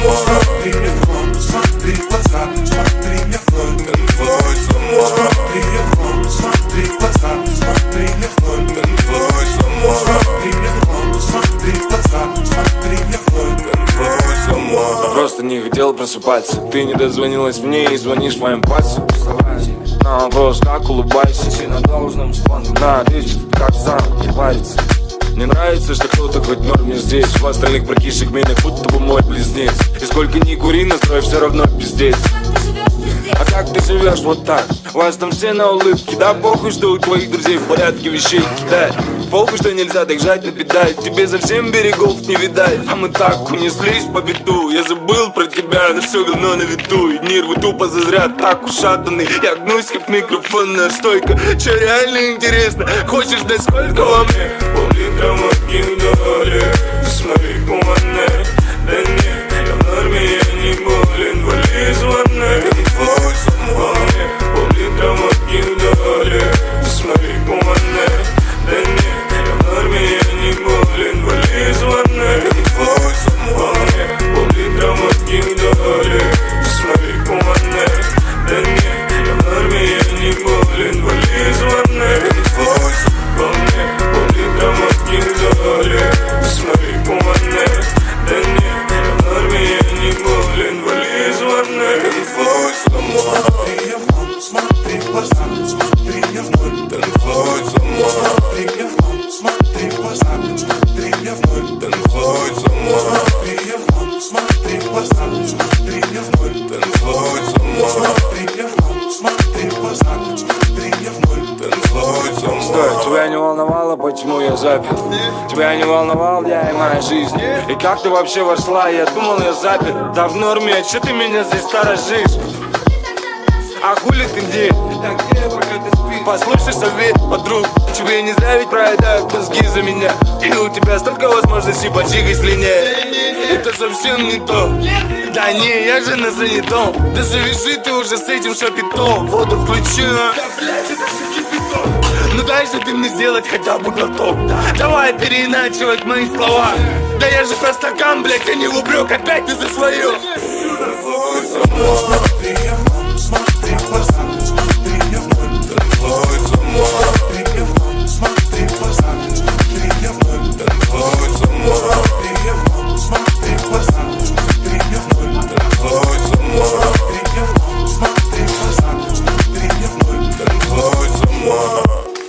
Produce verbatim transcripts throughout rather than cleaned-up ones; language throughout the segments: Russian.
Смотри мне в рот, смотри в глаза, смотри мне в ноль, танцуй со мной. Смотри мне в рот, смотри в глаза, смотри мне в ноль, танцуй со мной. Смотри мне в рот, смотри в глаза, смотри мне в ноль, танцуй со мной. Я просто не хотел просыпаться. Ты не дозвонилась мне и звонишь моим пальцем. На вопрос, как улыбайся, ты на должном спону. На, ответишь, как сам, не парится. Мне нравится, что кто-то хоть норме здесь. В остальных прокисших минах будто бы мой близнец. И сколько ни кури, настрой все равно пиздец. А как ты живешь вот так? У вас там все на улыбке. Да похуй, что у твоих друзей в порядке вещей кидать. Похуй, что нельзя так жать на педаль. Тебе совсем берегов не видать. А мы так унеслись по беду. Я забыл про тебя, но все равно на виду. И нервы тупо зазря так ушатаны. Я гнусь как микрофонная стойка. Че реально интересно? Хочешь знать сколько во мне? Пол-литра водки вдали. Смотри, кумане. Да нет, я в норме, я не болен. Вали из ванной, танцуй со мной. Пол-литра водки вдали. Смотри, кумане. Да нет, я в норме, я не болен. Вали из ванной, танцуй со мной. Пол-литра водки вдали. Смотри, кумане. Да нет, я в норме, я не болен. Вали из ванной, танцуй со мной. Пол-литра водки вдали. Смотри, кумане. Да нет, я в норме, я не болен. Вали из ванной, танцуй со мной. Смотри мне в рот, смотри в глаза, смотри мне в ноль, танцуй со мной. Смотри мне в рот, смотри в глаза, смотри мне в ноль, танцуй со мной. Смотри мне в рот, смотри в глаза, смотри мне в ноль, танцуй со мной. Смотри мне в рот, смотри в глаза, смотри мне в ноль, танцуй со мной. Стой, тебя не волновало, почему я запер? Тебя не волновал я и моя жизнь. И как ты вообще вошла? Я думал, я запер. Да в норме, а че ты меня здесь сторожишь? А хули ты где? Послушай совет, подруг. Тебе не зря ведь проедают мозги за меня. И у тебя столько возможностей почикать слиняет. Это совсем не то. Да не, я же на занятом. Да завяжи ты уже с этим шапитом. Воду включила. Ну дай же ты мне сделать хотя бы глоток. Давай переиначивать мои слова. Да я же про стакан, блядь, а не в упрек. Опять ты за свое. Смотри мне в рот, смотри в глаза, смотри мне в ноль, танцуй со мной. Смотри мне в рот, смотри в глаза, смотри мне в ноль, танцуй со мной. Смотри мне в рот, смотри в глаза, смотри мне в ноль, танцуй со мной. Смотри мне в рот, смотри в глаза, смотри мне в ноль, танцуй со мной.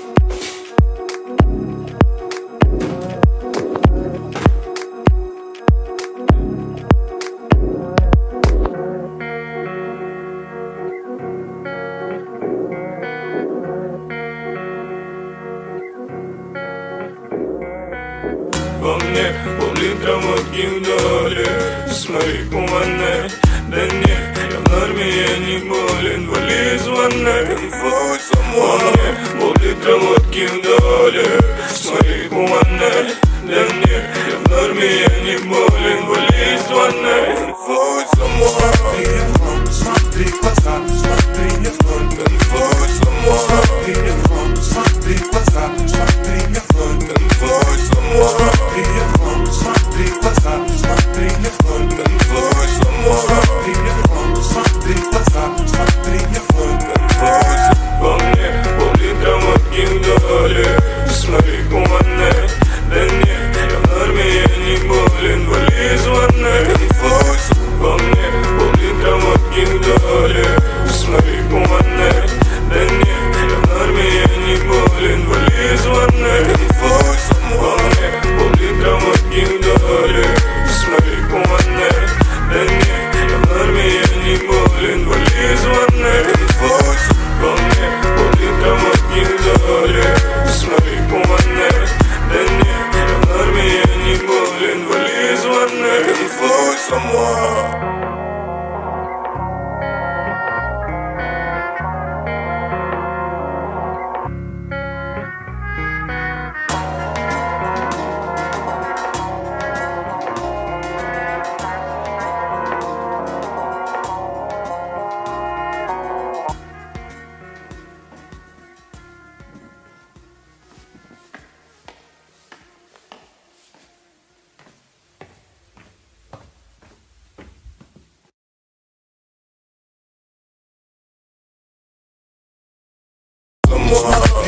Во мне пол-литра водки вдали. Смотри, кумане. Да нет, я в норме, я не болен. Вали из ванной, танцуй со мной. Во мне пол-литра водки вдали. Смотри, кумане. Да нет, я в норме, я не болен. Вали из ванной, танцуй со мной. Смотри мне в рот, смотри в глаза, смотри мне в ноль, танцуй со мной. Смотри мне в рот, смотри в глаза, смотри мне в ноль, танцуй со мной. Смотри мне в рот, смотри в глаза, смотри мне в ноль, танцуй со мной. Смотри мне в рот, смотри в глаза, смотри мне в ноль, танцуй со мной. Во мне пол-литра водки вдали. Смотри, кумане. Да нет, я в норме, я не болен. Вали из ванной, танцуй со мной. Во мне пол-литра водки вдали. Смотри, кумане. Да нет, я в норме, я не болен. Вали из ванной, танцуй со мной. Во мне пол-литра водки вдали. Смотри, кумане. Да нет, я в норме, я не болен. Вали из ванной, танцуй со мной. Во мне пол-литра водки вдали. Смотри, кумане. Да нет, я в норме, я не болен. Вали из ванной, танцуй со мной.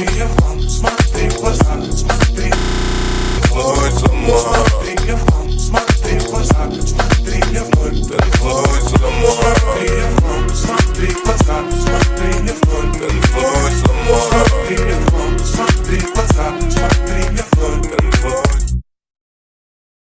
Смотри, я в вам, смотри в глаза, смотри. Танцевать сама. Смотри, я в вам, смотри в глаза, смотри, я вновь. Танцевать сама.